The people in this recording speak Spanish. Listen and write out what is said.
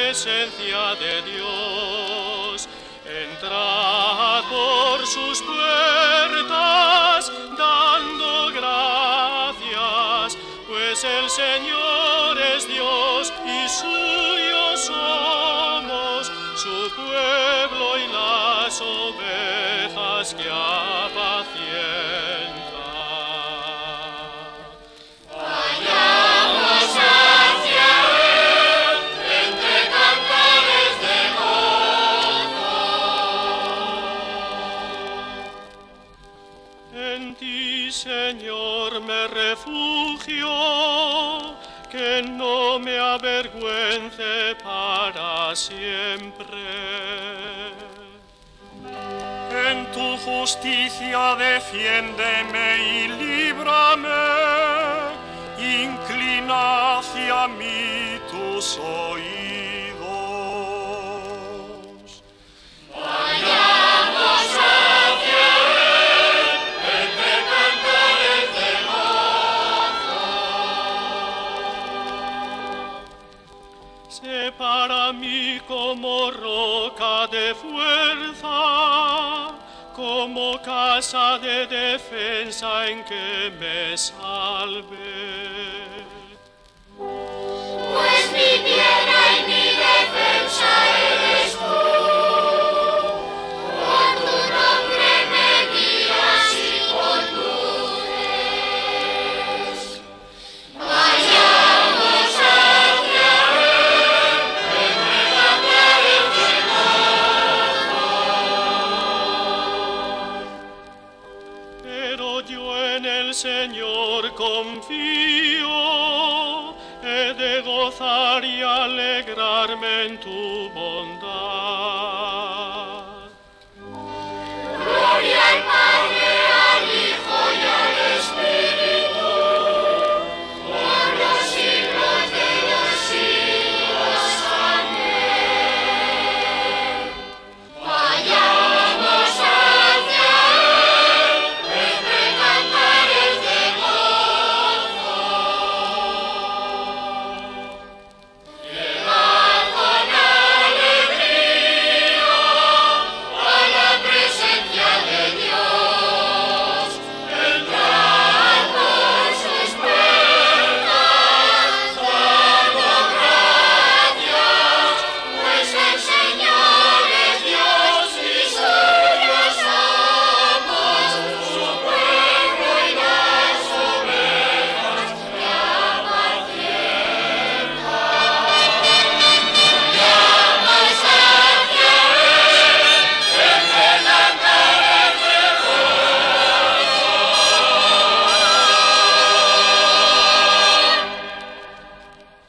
presencia de Dios. Entrad por sus puertas dando gracias, pues el Señor es Dios y suyos somos, su pueblo y las ovejas que apacienta. En ti, Señor, me refugio, que no me avergüence para siempre. En tu justicia defiéndeme y líbrame, inclina hacia mí tus oídos. Sé para mí como roca de fuerza, como casa de defensa en que me salve. Pues mi piedra y mi defensa eres tú, por tu nombre me guías y conduces. Vayamos hacia él, entre cantares de gozo. Pero yo en el Señor confío, he de gozar y alegrarme en tu bondad.